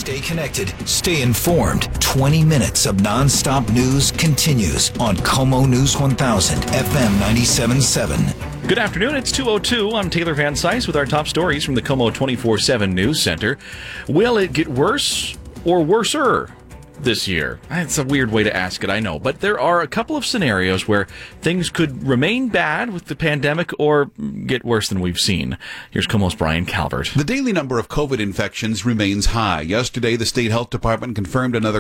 Stay connected, stay informed. 20 minutes of nonstop news continues on KOMO News 1000, FM 97.7. Good afternoon, it's 2:02. I'm Taylor Van Cise with our top stories from the KOMO 24/7 News Center. Will it get worse or worser this year? It's a weird way to ask it, I know, but there are a couple of scenarios where things could remain bad with the pandemic or get worse than we've seen. Here's KOMO's Brian Calvert. The daily number of COVID infections remains high. Yesterday, the State Health Department confirmed another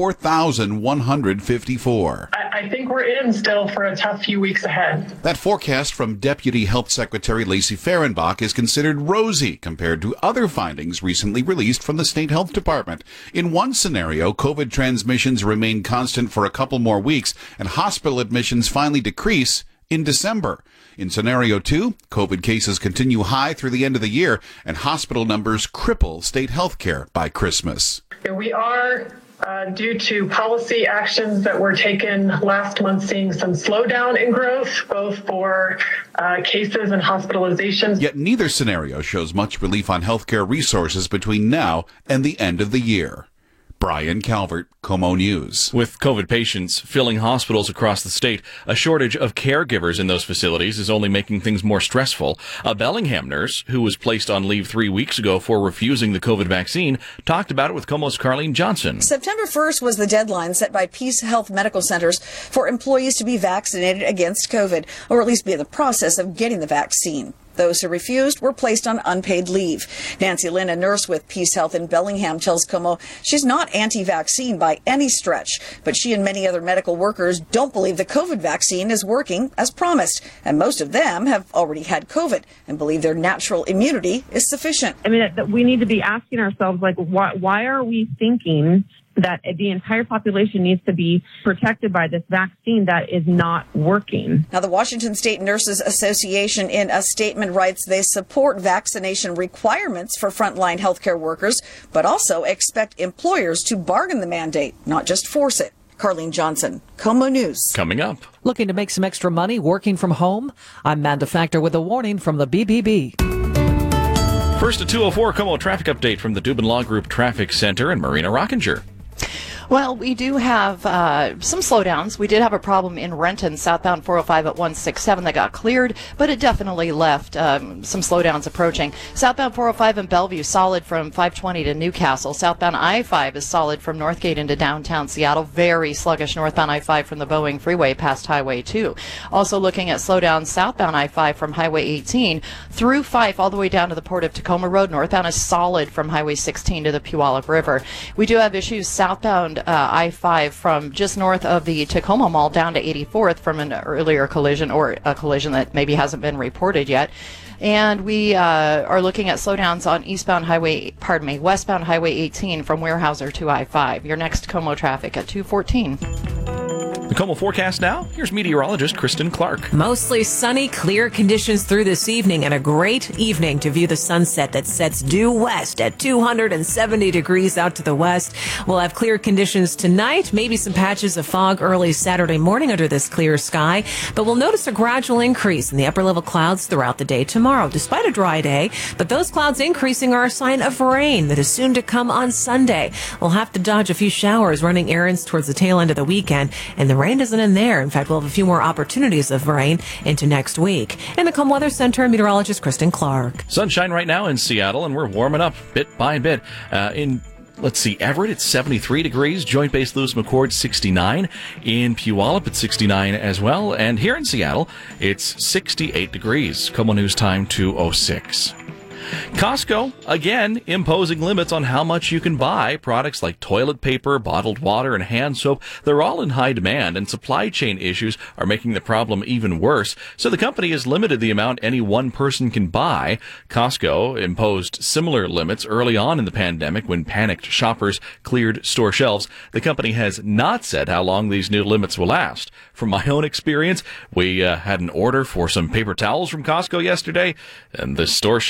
4,154. I think we're in still for a tough few weeks ahead. That forecast from Deputy Health Secretary Lacey Fehrenbach is considered rosy compared to other findings recently released from the State Health Department. In one scenario, COVID transmissions remain constant for a couple more weeks, and hospital admissions finally decrease in December. In scenario 2, COVID cases continue high through the end of the year, and hospital numbers cripple state health care by Christmas. We are, due to policy actions that were taken last month, seeing some slowdown in growth, both for cases and hospitalizations. Yet neither scenario shows much relief on healthcare resources between now and the end of the year. Brian Calvert, KOMO News. With COVID patients filling hospitals across the state, a shortage of caregivers in those facilities is only making things more stressful. A Bellingham nurse, who was placed on leave 3 weeks ago for refusing the COVID vaccine, talked about it with KOMO's Carlene Johnson. September 1st was the deadline set by Peace Health Medical Centers for employees to be vaccinated against COVID, or at least be in the process of getting the vaccine. Those who refused were placed on unpaid leave. Nancy Lynn, a nurse with Peace Health in Bellingham, tells KOMO she's not anti-vaccine by any stretch, but she and many other medical workers don't believe the COVID vaccine is working as promised, and most of them have already had COVID and believe their natural immunity is sufficient. I mean, we need to be asking ourselves, like, why are we thinking that the entire population needs to be protected by this vaccine that is not working? Now, the Washington State Nurses Association in a statement writes they support vaccination requirements for frontline healthcare workers, but also expect employers to bargain the mandate, not just force it. Carlene Johnson, KOMO News. Coming up. Looking to make some extra money working from home? I'm Manda Factor with a warning from the BBB. First at 2:04, KOMO traffic update from the Dubin Law Group Traffic Center and Marina Rockinger. Well, we do have some slowdowns. We did have a problem in Renton, southbound 405 at 167 that got cleared, but it definitely left some slowdowns approaching. Southbound 405 in Bellevue, solid from 520 to Newcastle. Southbound I-5 is solid from Northgate into downtown Seattle. Very sluggish northbound I-5 from the Boeing Freeway past Highway 2. Also looking at slowdowns southbound I-5 from Highway 18 through Fife all the way down to the Port of Tacoma Road. Northbound is solid from Highway 16 to the Puyallup River. We do have issues southbound I-5 from just north of the Tacoma Mall down to 84th from an earlier collision, or a collision that maybe hasn't been reported yet. And we are looking at slowdowns on westbound Highway 18 from Weyerhaeuser to I-5. Your next KOMO traffic at 2:14. The KOMO forecast now. Here's meteorologist Kristen Clark. Mostly sunny, clear conditions through this evening, and a great evening to view the sunset that sets due west at 270 degrees out to the west. We'll have clear conditions tonight, maybe some patches of fog early Saturday morning under this clear sky, but we'll notice a gradual increase in the upper level clouds throughout the day tomorrow, despite a dry day. But those clouds increasing are a sign of rain that is soon to come on Sunday. We'll have to dodge a few showers running errands towards the tail end of the weekend, and the rain isn't in there. In fact, we'll have a few more opportunities of rain into next week. In the KOMO Weather Center, meteorologist Kristen Clark. Sunshine right now in Seattle, and we're warming up bit by bit. Let's see, Everett, it's 73 degrees. Joint Base Lewis McChord, 69. In Puyallup, it's 69 as well. And here in Seattle, it's 68 degrees. KOMO News time 2:06. Costco, again, imposing limits on how much you can buy. Products like toilet paper, bottled water, and hand soap, they're all in high demand, and supply chain issues are making the problem even worse. So the company has limited the amount any one person can buy. Costco imposed similar limits early on in the pandemic when panicked shoppers cleared store shelves. The company has not said how long these new limits will last. From my own experience, we had an order for some paper towels from Costco yesterday, and the store shelves were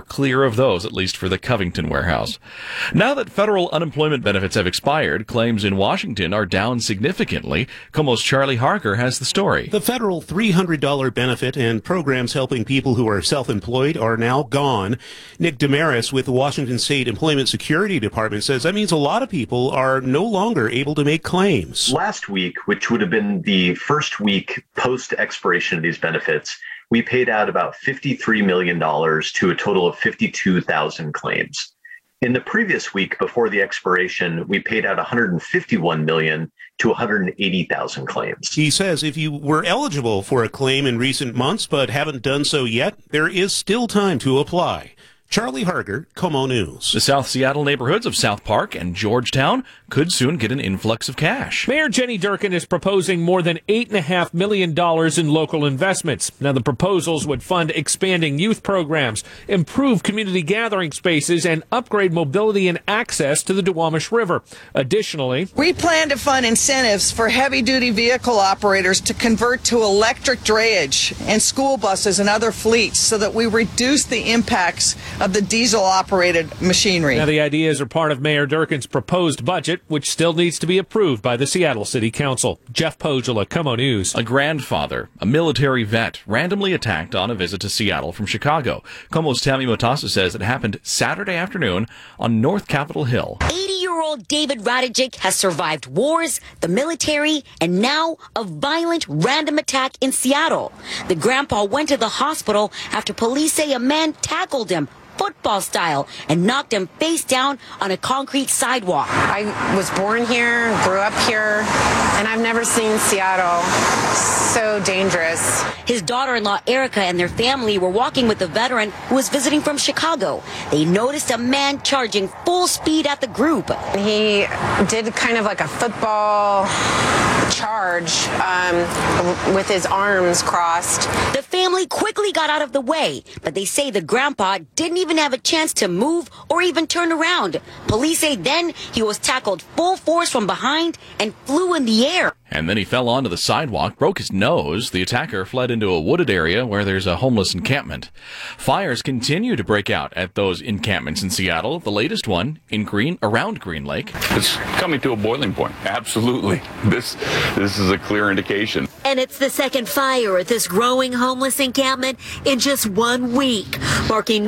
clear of those, at least for the Covington warehouse. Now that federal unemployment benefits have expired, claims in Washington are down significantly. KOMO's Charlie Harker has the story. The federal $300 benefit and programs helping people who are self-employed are now gone. Nick Damaris with the Washington State Employment Security Department says that means a lot of people are no longer able to make claims. Last week, which would have been the first week post expiration of these benefits, we paid out about $53 million to a total of 52,000 claims. In the previous week before the expiration, we paid out $151 million to 180,000 claims. He says if you were eligible for a claim in recent months but haven't done so yet, there is still time to apply. Charlie Harger, KOMO News. The South Seattle neighborhoods of South Park and Georgetown could soon get an influx of cash. Mayor Jenny Durkan is proposing more than $8.5 million in local investments. Now, the proposals would fund expanding youth programs, improve community gathering spaces, and upgrade mobility and access to the Duwamish River. Additionally, we plan to fund incentives for heavy-duty vehicle operators to convert to electric drayage and school buses and other fleets so that we reduce the impacts of the diesel-operated machinery. Now, the ideas are part of Mayor Durkan's proposed budget, which still needs to be approved by the Seattle City Council. Jeff Pogula, KOMO News. A grandfather, a military vet, randomly attacked on a visit to Seattle from Chicago. KOMO's Tammy Motasa says it happened Saturday afternoon on North Capitol Hill. 80-year-old David Radijic has survived wars, the military, and now a violent random attack in Seattle. The grandpa went to the hospital after police say a man tackled him football style and knocked him face down on a concrete sidewalk. I was born here, grew up here, and I've never seen Seattle so dangerous. His daughter-in-law Erica and their family were walking with a veteran who was visiting from Chicago. They noticed a man charging full speed at the group. He did kind of like a football charge with his arms crossed. The family quickly got out of the way, but they say the grandpa didn't even have a chance to move or even turn around. Police say then he was tackled full force from behind and flew in the air. And then he fell onto the sidewalk, broke his nose. The attacker fled into a wooded area where there's a homeless encampment. Fires continue to break out at those encampments in Seattle. The latest one around Green Lake. It's coming to a boiling point. Absolutely. This is a clear indication. And it's the second fire at this growing homeless encampment in just 1 week, marking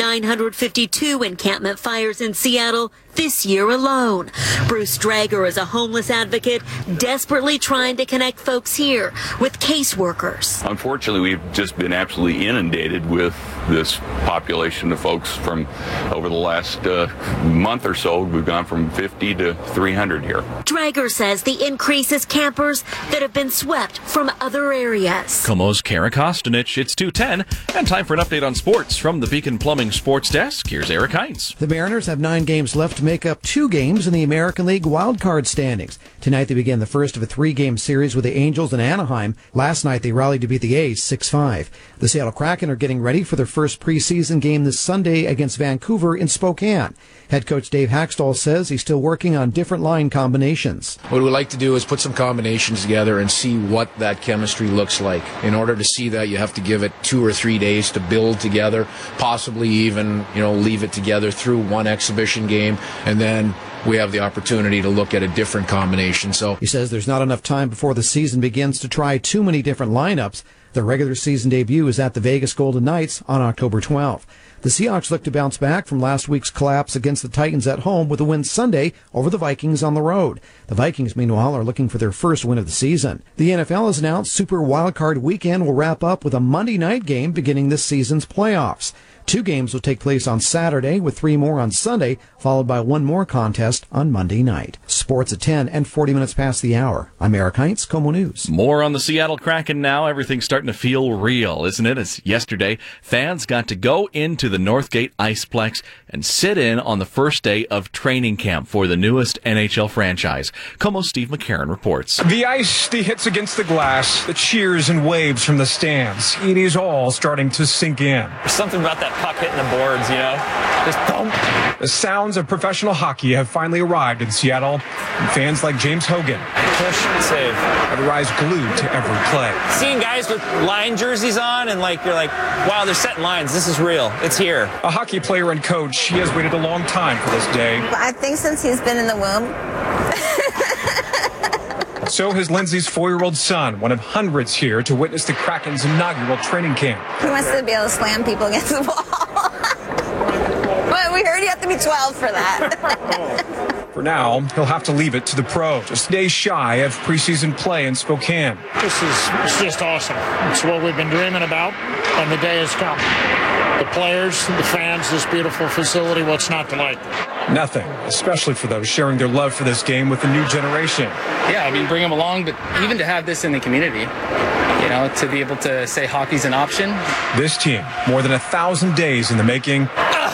952 encampment fires in Seattle this year alone. Bruce Drager is a homeless advocate desperately trying to connect folks here with caseworkers. Unfortunately, we've just been absolutely inundated with this population of folks from over the last month or so. We've gone from 50 to 300 here. Drager says the increase is campers that have been swept from other areas. KOMO's Kara Kostanich. It's 2:10 and time for an update on sports from the Beacon Plumbing Sports Desk. Here's Eric Hines. The Mariners have 9 games left to make up 2 games in the American League wildcard standings. Tonight they begin the first of a 3-game series with the Angels in Anaheim. Last night they rallied to beat the A's 6-5. The Seattle Kraken are getting ready for their first preseason game this Sunday against Vancouver in Spokane. Head coach Dave Haxtell says he's still working on different line combinations. What we like to do is put some combinations together and see what that chemistry looks like. In order to see that, you have to give it 2 or 3 days to build together, possibly even, leave it together through one exhibition game, and then we have the opportunity to look at a different combination. So he says there's not enough time before the season begins to try too many different lineups. The regular season debut is at the Vegas Golden Knights on October 12th. The Seahawks look to bounce back from last week's collapse against the Titans at home with a win Sunday over the Vikings on the road. The Vikings, meanwhile, are looking for their first win of the season. The NFL has announced Super Wildcard Weekend will wrap up with a Monday night game beginning this season's playoffs. 2 games will take place on Saturday, with 3 more on Sunday, followed by 1 more contest on Monday night. Sports at 10 and 40 minutes past the hour. I'm Eric Hines, KOMO News. More on the Seattle Kraken now. Everything's starting to feel real, isn't it? As yesterday, fans got to go into the Northgate Iceplex and sit in on the first day of training camp for the newest NHL franchise. KOMO's Steve McCarron reports. The ice hits against the glass, the cheers and waves from the stands. It is all starting to sink in. There's something about that puck hitting the boards, just boom. The sounds of professional hockey have finally arrived in Seattle, and fans like James Hogan Push, save. otherwise glued to every play. Seeing guys with line jerseys on and you're like, wow, they're setting lines. This is real. It's here. A hockey player and coach, he has waited a long time for this day. I think since he's been in the womb. So has Lindsay's 4-year-old son, one of hundreds here to witness the Kraken's inaugural training camp. He wants to be able to slam people against the wall. But we heard you have to be 12 for that. For now, he'll have to leave it to the pros. Just days shy of preseason play in Spokane. It's just awesome. It's what we've been dreaming about, and the day has come. The players, the fans, this beautiful facility, what's not to like? Nothing, especially for those sharing their love for this game with the new generation. Yeah, bring them along, but even to have this in the community, to be able to say hockey's an option. This team, more than 1,000 days in the making.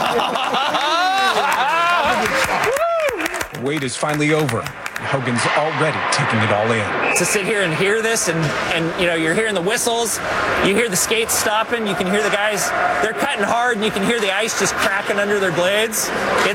The wait is finally over. Hogan's already taking it all in. To sit here and hear this and you're hearing the whistles, you hear the skates stopping, you can hear the guys, they're cutting hard and you can hear the ice just cracking under their blades.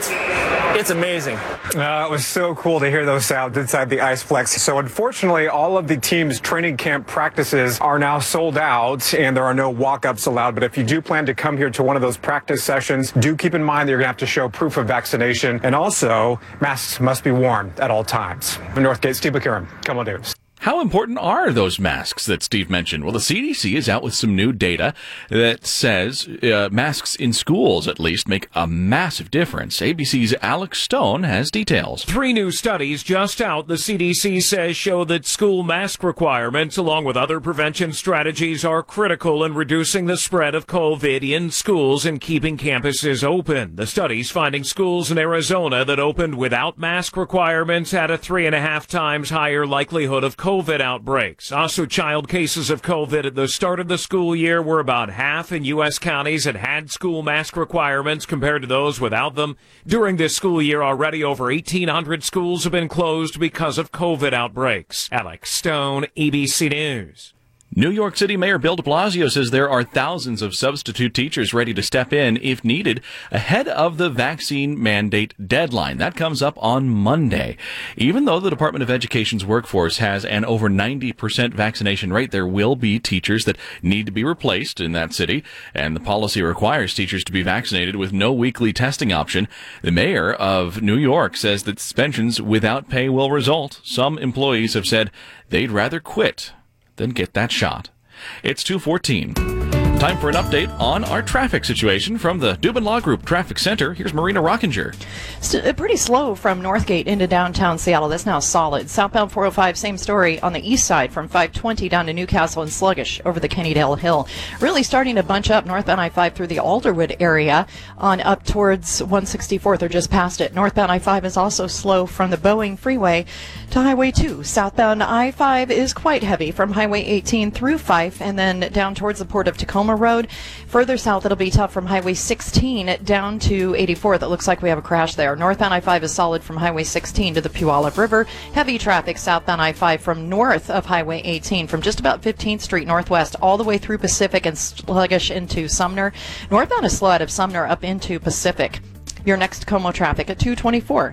It's amazing. It was so cool to hear those sounds inside the Iceplex. So unfortunately, all of the team's training camp practices are now sold out and there are no walk-ups allowed. But if you do plan to come here to one of those practice sessions, do keep in mind that you're going to have to show proof of vaccination. And also, masks must be worn at all times. From Northgate, Steve McCarron, KOMO News. How important are those masks that Steve mentioned? Well, the CDC is out with some new data that says masks in schools, at least, make a massive difference. ABC's Alex Stone has details. 3 new studies just out, the CDC says, show that school mask requirements, along with other prevention strategies, are critical in reducing the spread of COVID in schools and keeping campuses open. The studies finding schools in Arizona that opened without mask requirements had a 3.5 times higher likelihood of COVID outbreaks. Also, child cases of COVID at the start of the school year were about half in U.S. counties that had school mask requirements compared to those without them. During this school year, already over 1,800 schools have been closed because of COVID outbreaks. Alex Stone, ABC News. New York City Mayor Bill de Blasio says there are thousands of substitute teachers ready to step in if needed ahead of the vaccine mandate deadline. That comes up on Monday. Even though the Department of Education's workforce has an over 90% vaccination rate, there will be teachers that need to be replaced in that city, and the policy requires teachers to be vaccinated with no weekly testing option. The mayor of New York says that suspensions without pay will result. Some employees have said they'd rather quit than get that shot. It's 2:14. Time for an update on our traffic situation from the Dubin Law Group Traffic Center. Here's Marina Rockinger. Pretty slow from Northgate into downtown Seattle. That's now solid. Southbound 405, same story on the east side from 520 down to Newcastle and sluggish over the Kennydale Hill. Really starting to bunch up northbound I-5 through the Alderwood area on up towards 164th or just past it. Northbound I-5 is also slow from the Boeing Freeway to Highway 2. Southbound I-5 is quite heavy from Highway 18 through Fife and then down towards the Port of Tacoma Road. Further south, it'll be tough from Highway 16 down to 84th. It looks like we have a crash there. Northbound I-5 is solid from Highway 16 to the Puyallup River. Heavy traffic southbound I-5 from north of Highway 18 from just about 15th Street Northwest all the way through Pacific and sluggish into Sumner. Northbound is slow out of Sumner up into Pacific. Your next KOMO traffic at 224.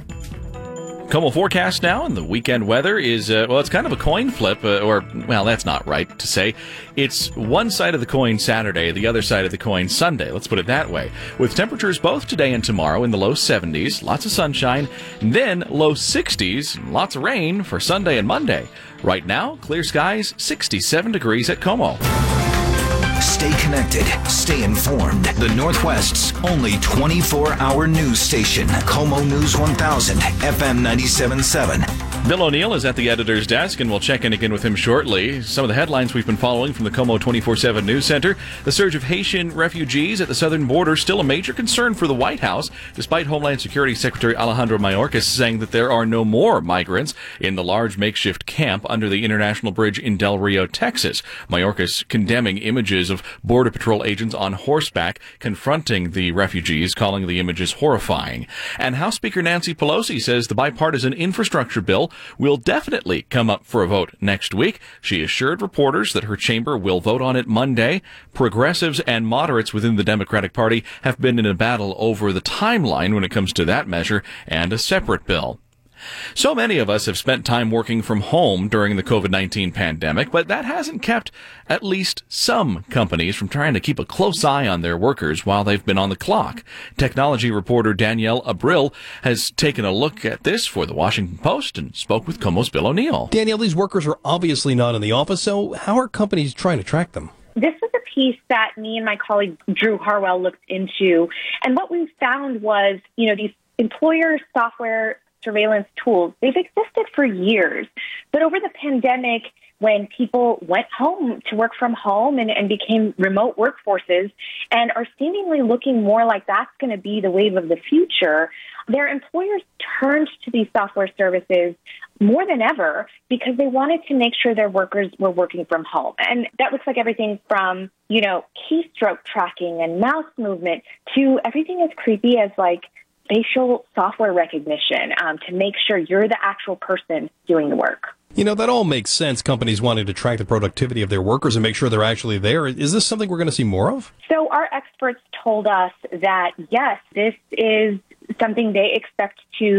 KOMO forecast now, and the weekend weather is, it's kind of a coin flip, that's not right to say. It's one side of the coin Saturday, the other side of the coin Sunday, let's put it that way. With temperatures both today and tomorrow in the low 70s, lots of sunshine, then low 60s, lots of rain for Sunday and Monday. Right now, clear skies, 67 degrees at KOMO. Stay connected. Stay informed. The Northwest's only 24-hour news station. KOMO News 1000, FM 97.7. Bill O'Neill is at the editor's desk, and we'll check in again with him shortly. Some of the headlines we've been following from the KOMO 24/7 News Center. The surge of Haitian refugees at the southern border still a major concern for the White House, despite Homeland Security Secretary Alejandro Mayorkas saying that there are no more migrants in the large makeshift camp under the International Bridge in Del Rio, Texas. Mayorkas condemning images of Border Patrol agents on horseback confronting the refugees, calling the images horrifying. And House Speaker Nancy Pelosi says the bipartisan infrastructure bill will definitely come up for a vote next week. She assured reporters that her chamber will vote on it Monday. Progressives and moderates within the Democratic Party have been in a battle over the timeline when it comes to that measure and a separate bill. So many of us have spent time working from home during the COVID-19 pandemic, but that hasn't kept at least some companies from trying to keep a close eye on their workers while they've been on the clock. Technology reporter Danielle Abril has taken a look at this for the Washington Post and spoke with KOMO's Bill O'Neill. Danielle, these workers are obviously not in the office, so how are companies trying to track them? This was a piece that me and my colleague Drew Harwell looked into, and what we found was, these employer software surveillance tools, they've existed for years. But over the pandemic, when people went home to work from home and became remote workforces and are seemingly looking more like that's going to be the wave of the future, their employers turned to these software services more than ever because they wanted to make sure their workers were working from home. And that looks like everything from, keystroke tracking and mouse movement to everything as creepy as facial software recognition to make sure you're the actual person doing the work. That all makes sense, companies wanting to track the productivity of their workers and make sure they're actually there. Is this something we're going to see more of? So our experts told us that, yes, this is something they expect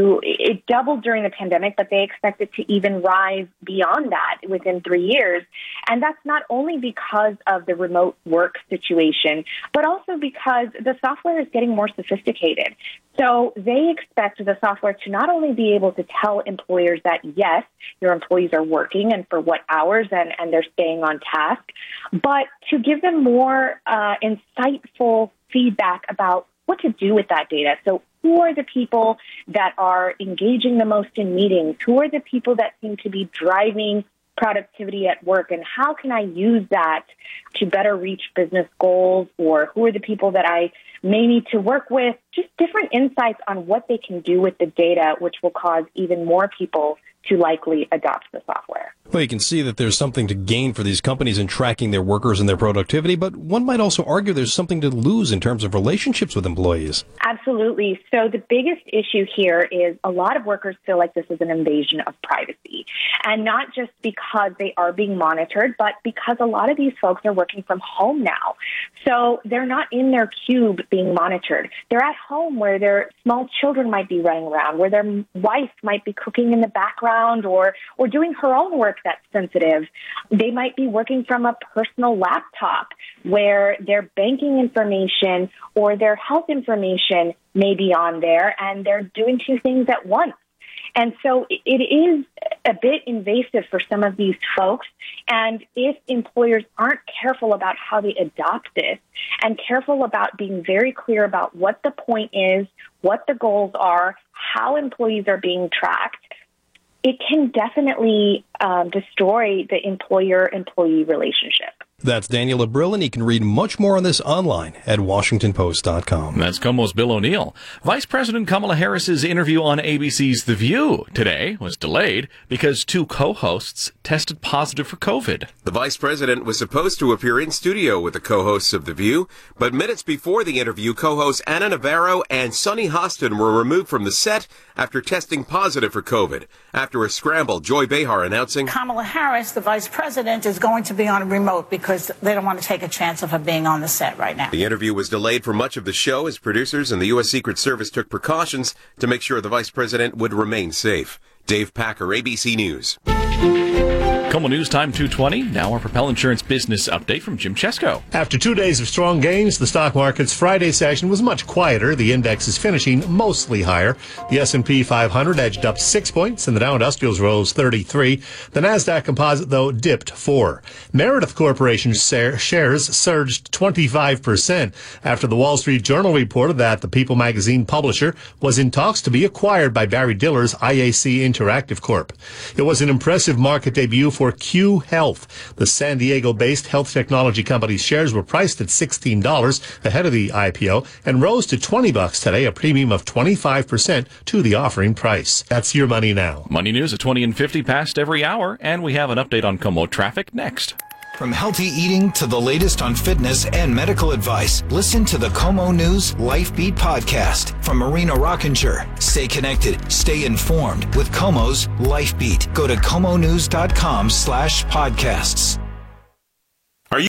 it doubled during the pandemic, but they expect it to even rise beyond that within 3 years. And that's not only because of the remote work situation, but also because the software is getting more sophisticated. So they expect the software to not only be able to tell employers that, yes, your employees are working and for what hours and they're staying on task, but to give them more insightful feedback about what to do with that data. So who are the people that are engaging the most in meetings? Who are the people that seem to be driving productivity at work? And how can I use that to better reach business goals? Or who are the people that I may need to work with? Just different insights on what they can do with the data, which will cause even more people to likely adopt the software. Well, you can see that there's something to gain for these companies in tracking their workers and their productivity, but one might also argue there's something to lose in terms of relationships with employees. Absolutely. So the biggest issue here is a lot of workers feel like this is an invasion of privacy, and not just because they are being monitored, but because a lot of these folks are working from home now. So they're not in their cube being monitored. They're at home where their small children might be running around, where their wife might be cooking in the background or doing her own work that's sensitive. They might be working from a personal laptop where their banking information or their health information may be on there, and they're doing two things at once. And so it is a bit invasive for some of these folks. And if employers aren't careful about how they adopt this and careful about being very clear about what the point is, what the goals are, how employees are being tracked, it can definitely destroy the employer-employee relationship. That's Danielle Abril, and you can read much more on this online at WashingtonPost.com. That's KOMO's Bill O'Neill. Vice President Kamala Harris's interview on ABC's The View today was delayed because two co-hosts tested positive for COVID. The vice president was supposed to appear in studio with the co-hosts of The View, but minutes before the interview, co-hosts Anna Navarro and Sunny Hostin were removed from the set after testing positive for COVID. After a scramble, Joy Behar announcing Kamala Harris, the vice president, is going to be on remote because they don't want to take a chance of her being on the set right now. The interview was delayed for much of the show as producers and the U.S. Secret Service took precautions to make sure the vice president would remain safe. Dave Packer, ABC News. KOMO News Time 2:20. Now our Propel Insurance business update from Jim Chesko. After 2 days of strong gains, the stock market's Friday session was much quieter. The index is finishing mostly higher. The S&P 500 edged up 6 points, and the Dow Industrials rose 33. The Nasdaq Composite, though, dipped 4. Meredith Corporation shares surged 25% after the Wall Street Journal reported that the People magazine publisher was in talks to be acquired by Barry Diller's IAC Interactive Corp. It was an impressive market debut for Q Health. The San Diego-based health technology company's shares were priced at $16 ahead of the IPO and rose to $20 today, a premium of 25% to the offering price. That's your money now. Money news at 20 and 50 past every hour, and we have an update on KOMO traffic next. From healthy eating to the latest on fitness and medical advice, listen to the Como News Life Beat podcast from Marina Rockinger. Stay connected, stay informed with Como's Life Beat. Go to comonews.com/podcasts.